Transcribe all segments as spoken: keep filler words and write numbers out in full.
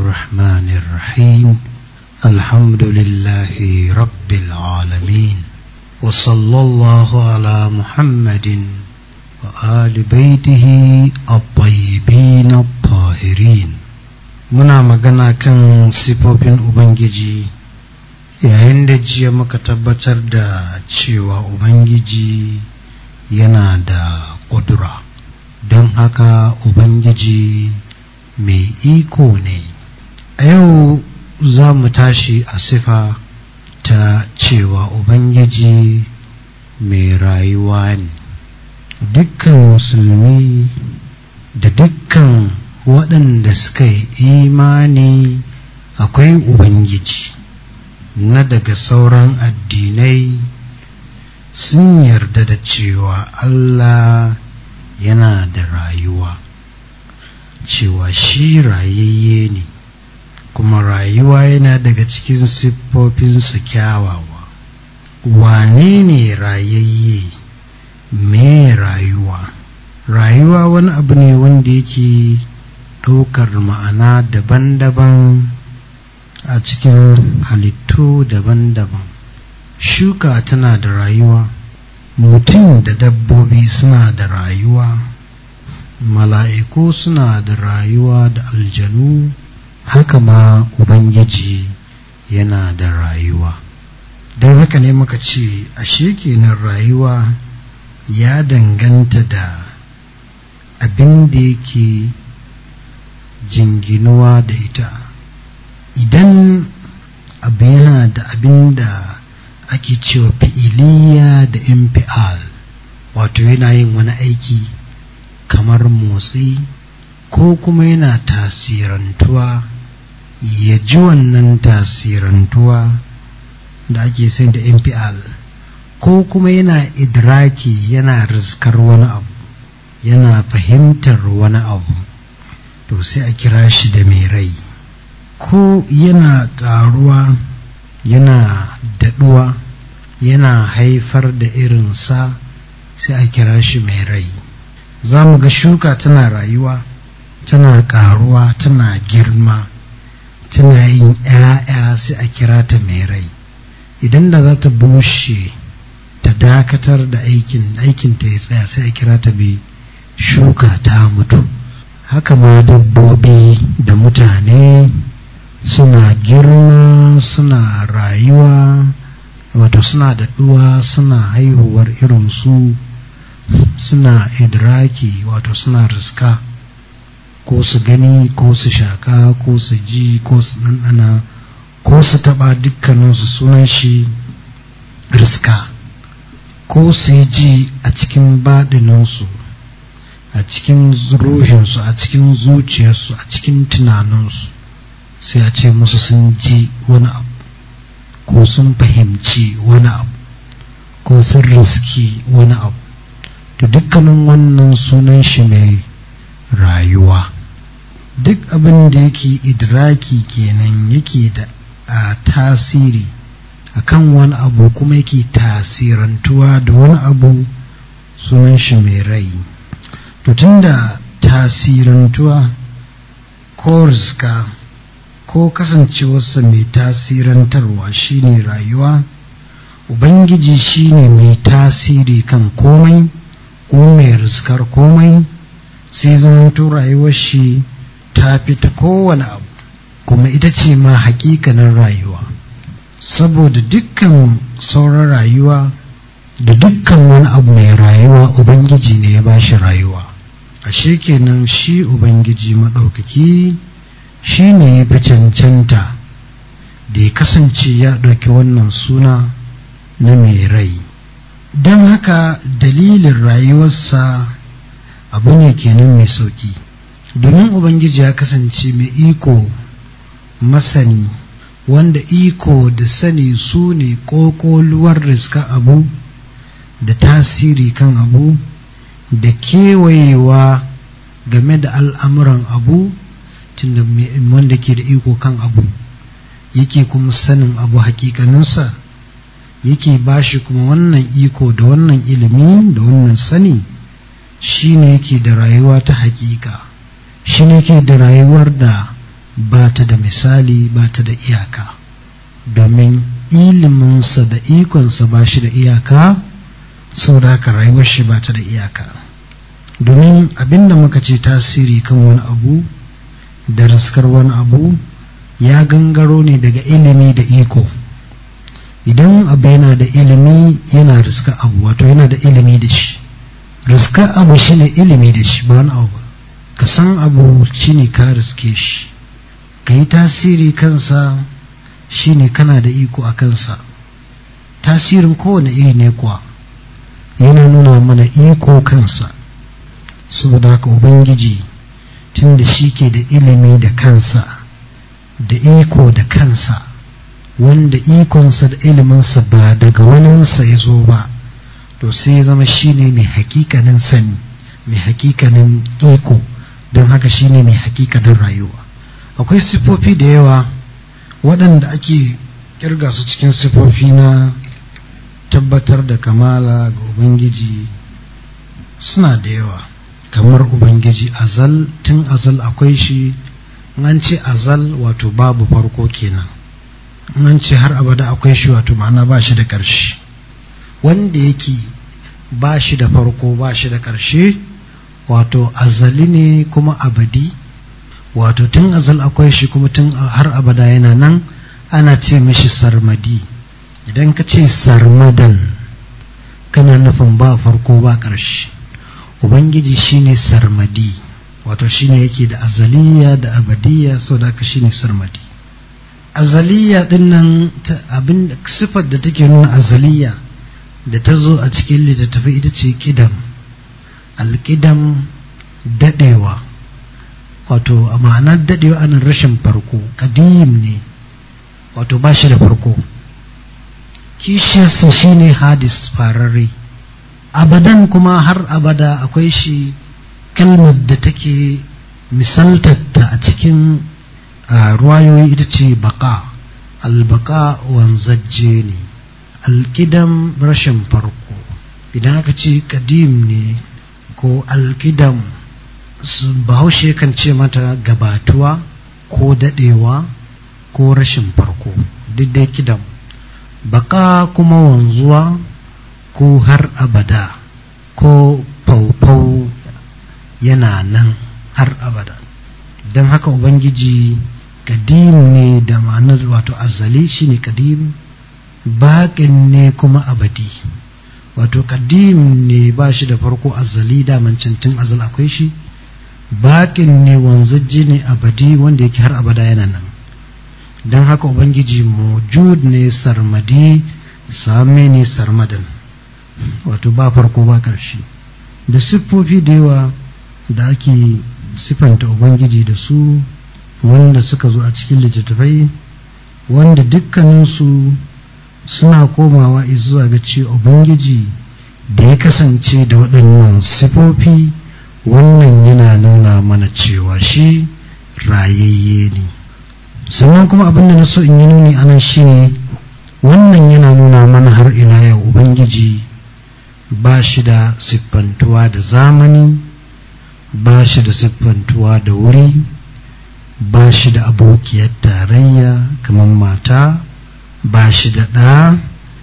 الرحمن الرحيم الحمد لله رب العالمين وصلى الله على محمد وآل بيته الطيبين الطاهرين. muna magana kan sifofin Ubangiji, yayin da jiya muka tabbatar da cewa Ubangiji yana da ƙudura, don haka Ubangiji mai iko ne. A yau za mu tashi a sifa ta cewa Ubangiji mai rayuwa ne. Dukkan musulmi da dukkan waɗanda suka yi imani akwai Ubangiji na daga sauran addinai sun yarda da cewa Allah yana da rayuwa, cewa shi rayayye ne, kuma rayuwa yana daga cikin siffofinsa kyawawa. Wane ne rayayye? Me rayuwa? Rayuwa wani abu ne wanda yake ɗaukar ma'ana daban-daban a cikin halittu daban-daban. Shuka tana da rayuwa, mutum da dabbobi suna da rayuwa, mala'iku suna da rayuwa da aljanu, haka ma Ubangiji yana da rayuwa. Don haka ne muka ce ashe kenan rayuwa ya danganta da abin da yake jinginuwa da ita. Idan abu yana da abin da ake cewa fi'iliya da infial, wato yana yin wani aiki kamar motsi ko kuma yana tasirantuwa, ya ji wannan tasirantuwa da ake sai da infial, ko kuma yana idraki, yana rizkar wani abu, yana fahimtar wani abu, to sai a kira shi da mai rai. Ko yana ƙaruwa, yana daɗuwa, yana haifar da irinsa, sai a kira shi mai rai. Za mu ga shuka tana rayuwa, tana ƙaruwa, tana girma, tana yin ‘ya'ya, sai a kira ta mai rai. Idan da za ta bushe ta dakatar da aikin aikinta ya tsaya, sai a kira ta mai shuka ta mutu. Haka ma dabbobi da mutane suna girma, suna rayuwa, wato suna daɗuwa, suna haihuwar irinsu, suna idraki, wato suna riska, ko su gani ko su shaka ko su ji ko su ɗanɗana ko su taɓa, dukkaninsu sunan shi riska. Ko su yi ji a cikin baɗininsu, a cikin ruhinsu, a cikin zuciyarsu, a cikin tunaninsu, sai a ce musu sun ji wani abu, ko sun fahimci wani abu, ko sun riski wani abu. To dukkanin wannan sunan shi mai rayuwa. Duk abin da yake idraki kenan, yake da a tasiri akan wani abu, kuma yake tasirantuwa da wani abu, sunan shi mai rai. To tunda tasirantuwa ko riska ko kasancewarsa mai tasirantarwa shine rayuwa, Ubangiji shine mai tasiri kan komai ko mai riskar komai, sai zamanto rayuwar shi ta fita kowane abu, kuma ita ce ma hakikanin rayuwa. Saboda dukkan sauran rayuwa da dukkan wani abu mai rayuwa, Ubangiji ne ya bashi rayuwa. Ashe kenan shi Ubangiji maɗaukaki shi ne ya fi cancanta da ya kasance ya ɗauki wannan suna na mai rai. Don haka dalilin rayuwarsa abu ne kenan mai sauƙi, domin Ubangiji ya kasance mai iko, masani, wanda iko da sani su ne ƙoƙoluwar riska abu da tasiri kan abu da kewayewa game da al'amuran abu, tunda wanda ke da iko kan abu yake kuma sanin abu hakikaninsa, yake bashi kuma wannan iko da wannan ilimi da wannan sani, shi ne yake da rayuwa ta hakika, shi ne yake da rayuwar da ba ta da misali, ba ta da iyaka, domin iliminsa da ikonsa ba shi da iyaka, saboda haka rayuwar shi ba ta da iyaka. Domin abinda muka ce tasiri kan wani abu da riskar wani abu ya gangaro ne daga ilimi da iko. Idan abu yana da ilimi yana riska abu, wato yana da ilimi da shi. Riska abu shi ne ilimi da shi, ba wani abu ba. Ka san abu shi ne ka riske shi, ka yi tasiri kansa shi ne kana da iko a kansa. Tasirin kowane iri ne kuwa yana nuna mana iko kansa. Saboda haka Ubangiji tun da shi ke da ilimi da kansa da iko da kansa, wanda ikonsa da iliminsa ba daga waninsa ya zo ba, to sai ya zama shi ne mai hakikanin sani, mai hakikanin iko, don haka shi ne mai hakikanin rayuwa. Akwai siffofi da yawa waɗanda ake kirga su cikin siffofi na tabbatar da kamala ga Ubangiji suna da yawa. Kamar Ubangiji azal, tun azal akwai shi. An ce azal wato babu farko kenan. An ce har abada akwai shi wato ma'ana ba shi da ƙarshe. Wanda yake ba shi da farko ba shi da ƙarshe wato azali ne kuma abadi, wato tun azal akwai shi kuma tun har abada yana nan. Ana ce mishi sarmadi. Idan ka ce sarmadan kana nufin ba farko ba ƙarshe. Ubangiji shine sarmadi, wato shine yake da azaliya da abadiya, saboda haka shine sarmadi. Azaliya din nan abin sifar da take nuna azaliya da ta zo a cikin littattafai ita ce kidam. Alkidam dadewa, wato a ma'anar dadewa anan rashin farko. Kadim ne, wato ba shi da farko. Kishiyarsa shine hadis, fararre. Abadan kuma har abada akwai shi. Kalmar da take misaltatta a cikin ruwayoyi ita ce baka. Albaka wanzajje ne, alkidam rashin farko. Idan aka ce kadim ne ko alkidam, bahaushe kan ce mata gabatuwa ko dadewa ko rashin farko, duk dai kidam. Baka kuma wanzuwa ko har abada ko faufau, yana nan har abada. Don haka Ubangiji kadim ne da ma'anar wato azali shine kadim, baƙin ne kuma abadi. Wato kadim ne ba shi da farko, azali daman cantin azal akwai shi. Baƙin ne wanzajji ne abadi, wanda yake har abada yana nan. Don haka Ubangiji mujud ne sarmadi, same ne sarmadan, wato ba farko ba ƙarshe. Da siffofi da yawa da ake siffanta Ubangiji da su, wanda suka zo a cikin littattafai, wanda dukkaninsu suna komawa zuwa ga ce Ubangiji da ya kasance da waɗannan siffofi, wannan yana nuna mana cewa shi rayayye ne. Sannan kuma abin da na so in yi nuni anan shine, wannan yana nuna mana har ila yau Ubangiji ba shi da siffantuwa da zamani, ba shi da siffantuwa da wuri, ba shi da abokiyar tarayya kamar mata, ba shi da ɗa.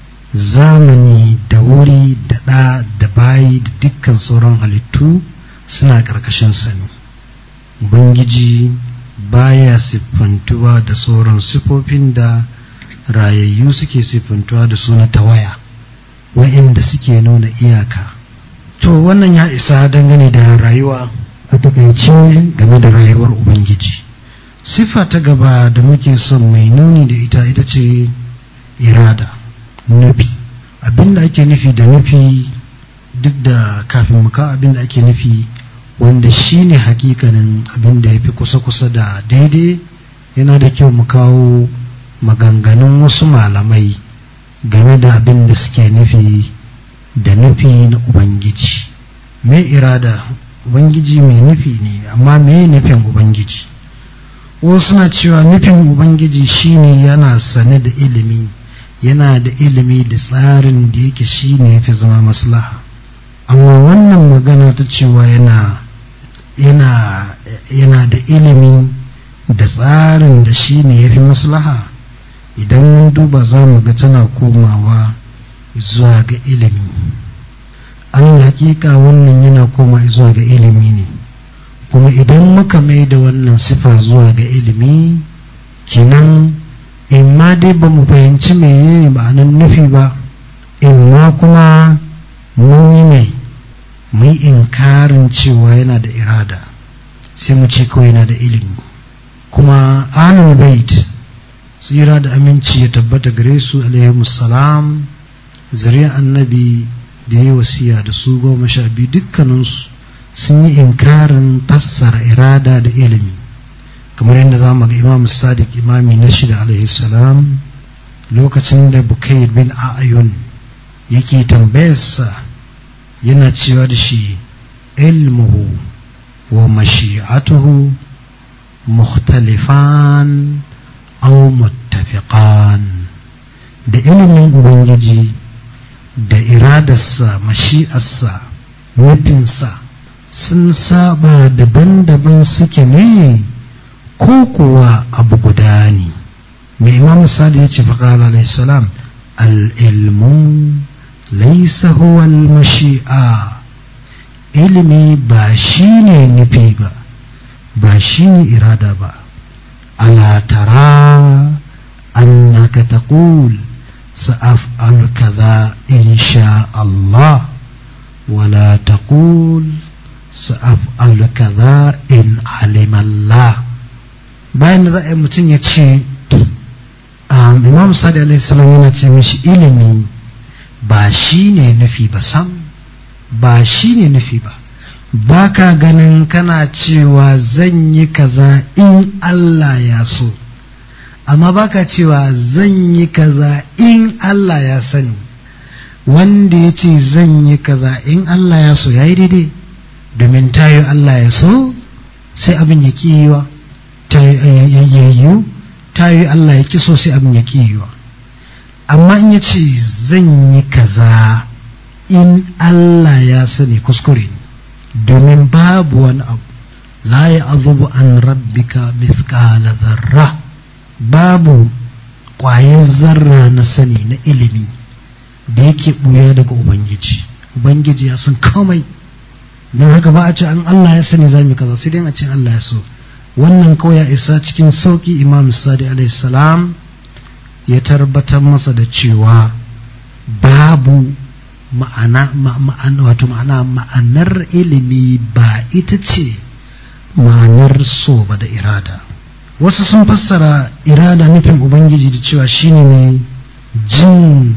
Zamani da wuri da ɗa da bayi da dukkan sauran halittu suna ƙarƙashin sani. Ubangiji baya siffantuwa da sauran siffofin da rayayyu suke siffantuwa da su na tawaya, wa'inda suke nuna iyaka. To wannan ya isa dangane da rayuwa a takaice game da rayuwar Ubangiji. Siffa ta gaba da muke son mai nuni da ita ita ce irada, nufi. Abinda ake nufi da nufi, duk da kafin mu kawo abinda ake nufi wanda shine hakikanin abinda ya fi kusa-kusa da daidai, yana da kyau mu kawo maganganun wasu malamai game da abin da suke nufi da nufi na Ubangiji. Me irada? Ubangiji mai nufi ne, amma me nufin Ubangiji? Wasu suna cewa nufin Ubangiji shine yana sane da ilimi, yana da ilimi da tsarin da yake shine yafi zama maslaha. Amma wannan magana ta cewa yana yana yana da ilimi da tsarin da shi ne ya fi maslaha, idan mun duba za mu ga tana komawa zuwa ga ilimi. An hakika wannan yana koma zuwa ga ilimi ne, kuma idan muka mai da wannan sifa zuwa ga ilimi, kenan in ma dai ba mu fahimci menene ma'anar nufi ba, in ma kuma mun yi mai mun inkarin cewa yana da irada, sai mu ce kawai yana da ilimi. Kuma ahlul bait tsira da aminci ya tabbata gare su alaihimus salam, zuriyar annabi da ya wasiya da su goma sha biyu, dukkaninsu sun yi inkarin fassara irada da ilimi, kamar yadda za mu ga imam sadiq imami na shida alaihi salam lokacin da Bukayr bin A'yun yake tambayarsa yana cewa da shi ilmuhu wa mashi'atuhu mukhtalifan aw muttafiqan, da ilimin ubangiji da iradarsa mashi'arsa nufinsa sun saba daban-daban suke ne ko kuwa abu guda ne. mai imam misali ya ce faƙala alaihi salam al-ilmu laisa huwa al-mashi'a, ilimi ba shine nufi ba, ba shine irada ba. ala tara annaka taqul sa'af'alu kaza insha Allah wala taqul sa'af'alu kaza in alima Allah. bayan da za a yi mutum ya ce imam sadi alaihi salam yana ce mishi ilimi ba shi ne nufi ba, sam ba shi ne nufi ba. ba ka ganin kana cewa zan yi kaza in Allah ya so, amma ba ka cewa zan yi kaza in Allah ya sani. wanda ya ce zan yi kaza in Allah ya so ya yi daidai, domin tayo Allah ya so sai abin ya ki yiwa, tayo Allah ya ki so sai abin ya ki yiwa. amma in ya ce zan yi kaza in Allah ya sani, kuskure ne, domin babu wani abu la ya azubu an rabbika mithqala zarra, babu ƙwayar zarra na sani na ilimi da yake ɓuya daga ubangiji. ubangiji ya san komai, don haka ba a ce an Allah ya sani za mu kaza, sai dai a ce Allah ya so. wannan kawai ya isa cikin sauki imam sadi alaihi salam ya tabbatar masa da cewa babu ma'ana ma'ana wato ma'ana ma'anar ilimi ba ita ce ma'anar so ba da irada. wasu sun fassara irada nufin ubangiji da cewa shine ne jin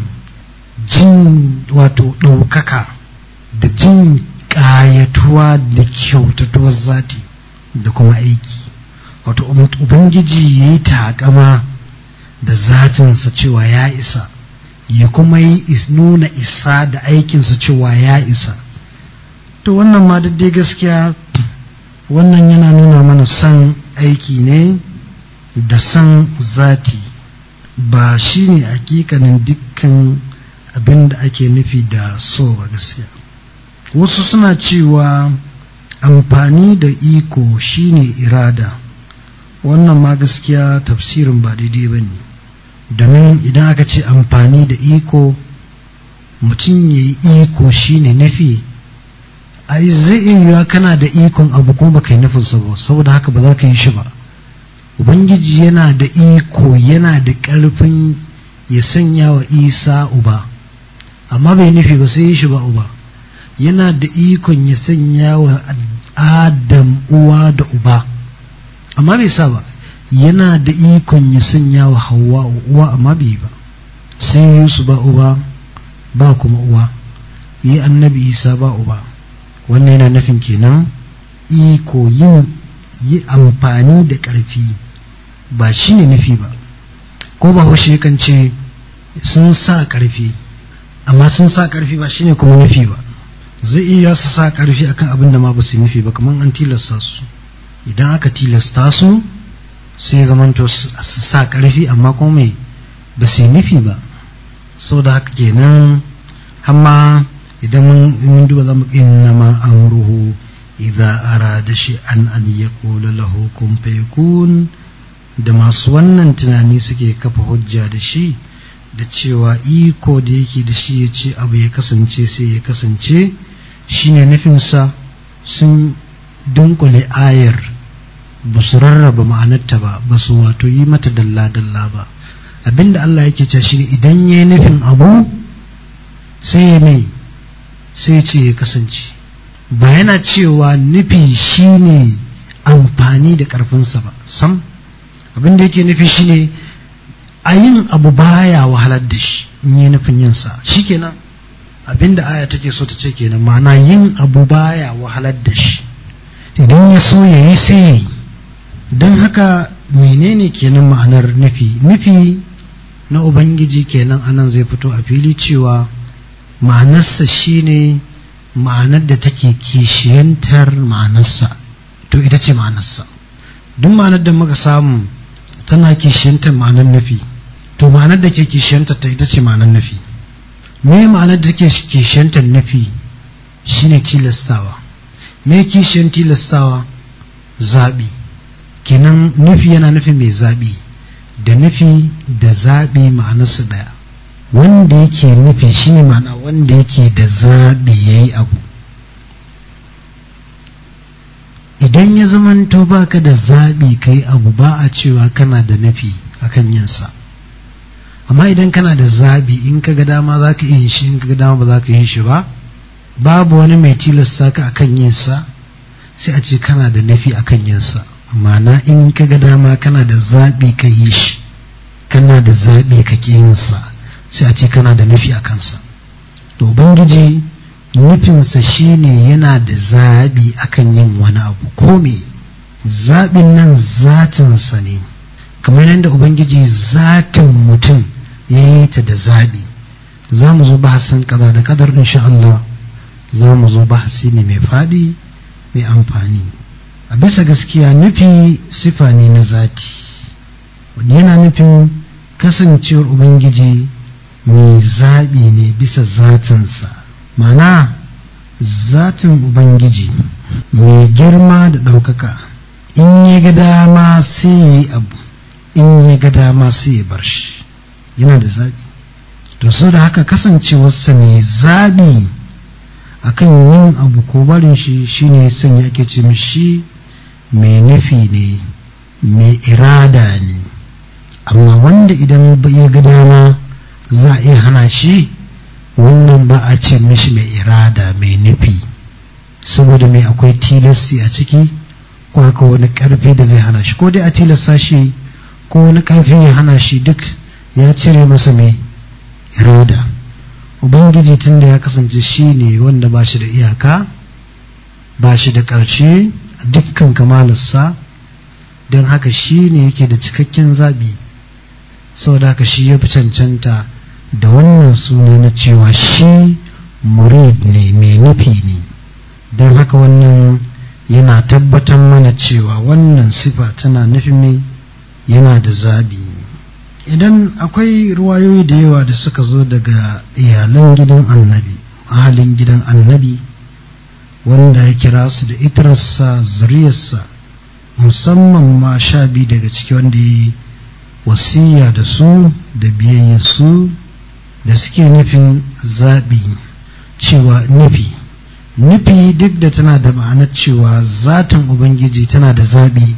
jin wato ɗaukaka da jin ƙayatuwa da kyautatuwar zati da kuma aiki. wato ubangiji ya yi takama da zatinsa cewa ya isa, ya kuma yi nuna isa da aikinsa cewa ya isa. to wannan ma daidai gaskiya wannan yana nuna mana san aiki ne da san zati, ba shi ne hakikanin dukkan abin da ake nufi da so ba gaskiya. wasu suna cewa amfani da iko shine irada, wannan ma gaskiya tafsirin ba daidai ba ne, domin idan aka ce amfani da iko mutum ya yi iko shine nufi, ai zai iya yiwa kana da ikon abu kuma baka yi nufinsa ba, saboda haka ba za ka yi shi ba. ubangiji yana da iko, yana da ƙarfin ya sanya wa isa uba, amma bai nufi ba sai yi shi ba uba. yana da ikon ya sanya wa adam uwa da uba, amma bai sa ba. yana da ikon ya sanya wa hawa uwa, amma bai ba. sai yi su ba uba ba kuma uwa, yi annabi isa ba uba. wannan yana nufin kenan iko yin yi amfani da ƙarfi ba shi ne nufi ba. ko ba hushe kan ce sun sa ƙarfi, amma sun sa ƙarfi ba shi ne kuma nufi ba. zai iya su sa ƙarfi akan abin da ma ba su nufi ba, kamar an tilasta su. idan aka tilasta su sai zamanto su sa ƙarfi, amma kuma mai ba su nufi ba. sau da haka kenan amma idan mun duba zama inna ma amruhu idza arada shay'an an yaqula lahu kun fayakun da masu wannan tunani suke kafa hujja da shi da cewa iko da yake da shi ya ce abu ya kasance sai ya kasance shine nufinsa, sun dunkule ayar ba su rarraba ma'anarta ba, ba su wato yi mata dalla-dalla ba. Abinda Allah yake cewa shine idan ya yi nufin abu sai ya mai sai ce ya kasance, ba yana cewa nufi shine amfani da ƙarfinsa ba sam. Abinda yake nufi shine a yin abu baya wahalar da shi in yi nufin yinsa shikenan. Abinda aya take so ta ce kenan, ma'ana yin abu baya wahalar da shi, idan ya so ya yi sai. Don haka menene kenan ma'anar nufi? Nufi na Ubangiji kenan anan zai fito a fili cewa ma'anarsa shine ma'anar da take kishiyantar ma'anarsa, to ita ce ma'anarsa. Duk ma'anar da muka samu tana kishiyantar ma'anar nufi, to ma'anar da ke kishiyantar ta ita ce ma'anar nufi. Me ma'anar da take kishiyantar nufi? Shine tilastawa. Me kishiyan tilastawa? Zaɓi. Kenan nufi yana nufi mai zaɓi, da nufi da zaɓi ma'anarsu ɗaya. Wanda yake nufi shine ma'ana wanda yake da zaɓi ya yi abu. Idan ya zamanto baka da zaɓi ka yi abu, ba a cewa kana da nufi akan yinsa. Amma idan kana da zaɓi, in ka ga dama za ka yi shi, in ka ga dama ba za ka yi shi ba, babu wani mai tilasta ka akan yinsa, sai a ce kana da nufi akan yinsa. Ma'ana in ka ga dama kana da zaɓi ka yi shi, kana da zaɓi ka ƙi yinsa, sai a ce kana da nufi a kansa. To Ubangiji nufinsa shine yana da zaɓi akan yin wani abu, ko me zaɓin nan zatinsa ne, kamar yadda Ubangiji zatin mutum ya yi ta da zaɓi. Za mu zo bahasin kaza da kadar insha Allah, za mu zo bahasi ne mai faɗi mai amfani. A bisa gaskiya nufi sifa ne na zati, wanda yana nufin kasancewar Ubangiji mai zaɓi ne bisa zatinsa. Ma'ana zatin Ubangiji mai girma da ɗaukaka, in ya ga dama sai ya yi abu, in ya ga dama sai ya bar shi, yana da zaɓi. To so da haka kasancewarsa mai zaɓi akan yin abu ko barin shi shine sanya ake ce mishi mai nufi ne, mai irada ne. Amma wanda idan ya ga dama za a iya hana shi, wannan ba a ce mishi mai irada, mai nufi, saboda mai akwai tilasti a ciki, ko haka wani karfi da zai hana shi, ko dai a tilasta shi ko wani karfi ya hana shi, duk ya cire masa mai irada. Ubangiji tun da ya kasance shi ne wanda ba shi da iyaka, ba shi da ƙarshe a dukkan kamalarsa, don haka shi ne yake da cikakken zaɓi. Saboda haka shi ya fi cancanta da wannan suna na cewa shi murid ne, mai nufi ne. Don haka wannan yana tabbatar mana cewa wannan sifa tana nufin mai yana da zaɓi. Idan akwai ruwayoyi da yawa da suka zo daga iyalan gidan annabi, ahalin gidan annabi, wanda ya kira su da itarsa, zuriyarsa, musamman ma sha biyu daga ciki wanda ya yi wasiya da su da biyayya su, da suke nufin zaɓi, cewa nufi nufi duk da tana da ma'anar cewa zatin Ubangiji tana da zaɓi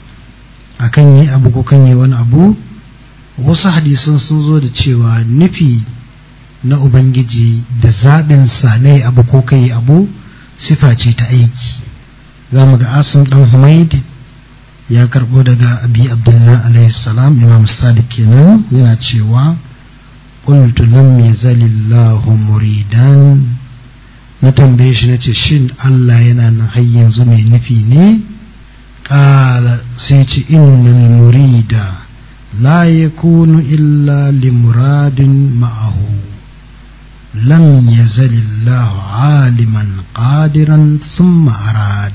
akan yi abu ko kan yi wani abu. Wasu hadisan sun zo da cewa nufi na Ubangiji da zaɓinsa na yi abu ko kai abu sifa ce ta aiki. Za mu ga Asim ɗan Humaid ya karɓo daga Abi Abdullah alaihi salam, Imam Sadiq kenan, yana cewa qultu lam yazalillahu muridan. Na tambaye shi nace shin Allah yana nan har yanzu mai nufi ne? Qala sai ce innal murida la yakunu illa limuradin ma'ahu lam yazalillahu aliman qadiran thumma arad.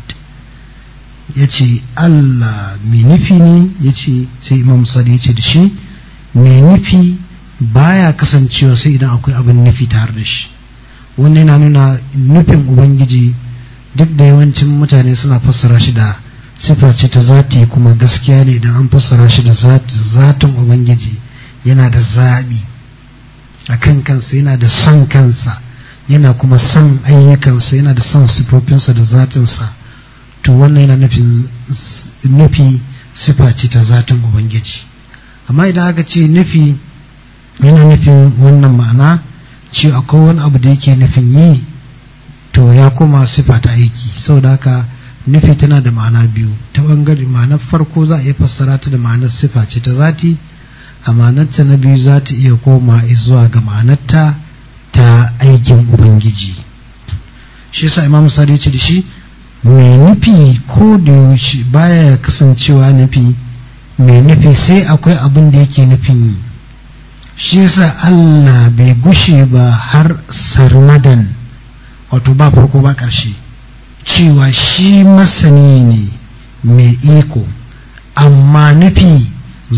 yace Allah mai nufi ne, yace sai Imam Sadi yace da shi mai nufi baya kasancewa sai idan akwai abin nufi tare da shi. Wannan yana nuna nufin Ubangiji duk da yawancin mutane suna fassara shi da sifa ce ta zati kuma gaskiya ne idan an fassara shi da zatin ubangiji. Yana da zaɓi a kan kansa, yana da son kansa, yana kuma son ayyukansa, yana da son sifofinsa da zatinsa. To wannan yana nufin nufi sifa ce ta zatin ubangiji. Amma idan aka ce nufi yana nufin wannan ma'ana ce akwai wani abu da yake nufin yi, to ya koma sifa ta aiki. Saboda haka nufi tana da ma'ana biyu. Ta bangare ma'anar farko za a iya fassara ta da ma'anar sifa ce ta zati, a ma'anarta na biyu za ta iya koma zuwa ga ma'anarta ta aikin ubangiji. Shi yasa Imam Sadi ya ce da shi mai nufi ko da yaushe baya kasancewa nufi mai nufi sai akwai abin da yake nufin yi. Shi yasa Allah bai gushe ba har sarmadan, wato ba farko ba ƙarshe, cewa shi masani ne mai iko, amma nufi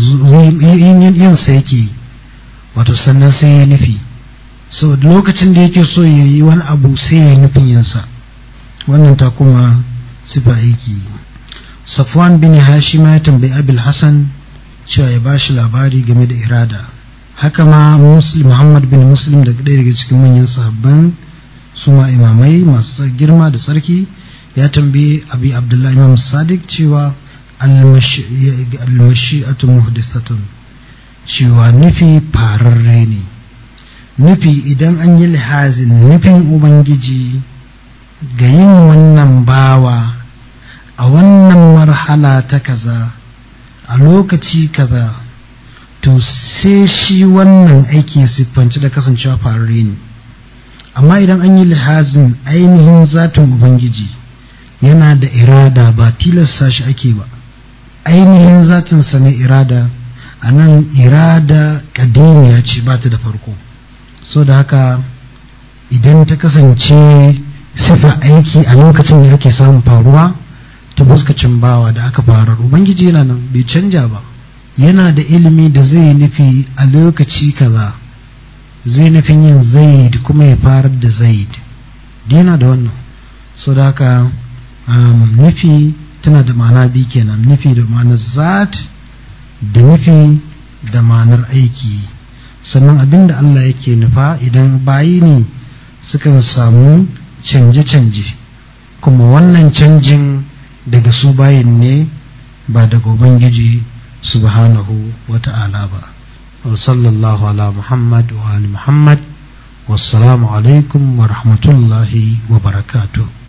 yinsa yake, wato sannan sai ya nufi. So lokacin da yake so ya yi wani abu sai ya nufin yinsa. Wannan ta kuma sifa aiki. Safwan bin Hashim ya tambayi Abul Hasan cewa ya bashi labari game da irada. Haka ma Muslim Muhammad bin Muslim daga ɗaya daga cikin manyan sahabban su ma imamai masu girma da tsarki ya tambayi Abi Abdullah Imam Sadiq cewa al-mashi'atu muhdisatun, cewa nufi fararre ne. Nufi idan an yi lihazin nufin ubangiji ga yin wannan bawa a wannan marhala ta kaza a lokaci kaza, to sai shi wannan aiki ya siffanci da kasancewa fararre ne. Amma idan an yi lihazin ainihin zatin ubangiji yana da irada, ba tilasta shi ake ba, ainihin zatinsa ne irada. A nan irada ƙadimiya ce, ba ta da farko. So da haka idan ta kasance sifa aiki a lokacin da ake samun faruwa ta fuskacin bawa da aka farar, ubangiji yana nan bai canja ba, yana da ilimi da zai nufi a lokaci kaza, zai nufin yin zaid kuma ya farar da zaid, yana da wannan. So da haka um, nufi tana da ma'ana biyu kenan, nufi da ma'anar zat da nufi da ma'anar aiki. Sannan abinda Allah yake nufa idan bayi ne sukan samu canje-canje, kuma wannan canjin daga su bayin ne ba daga ubangiji subhanahu wa ta'ala ba. Wa sallallahu ala Muhammad wa ali Muhammad. Wassalamu alaikum wa rahmatullahi wa barakatuh.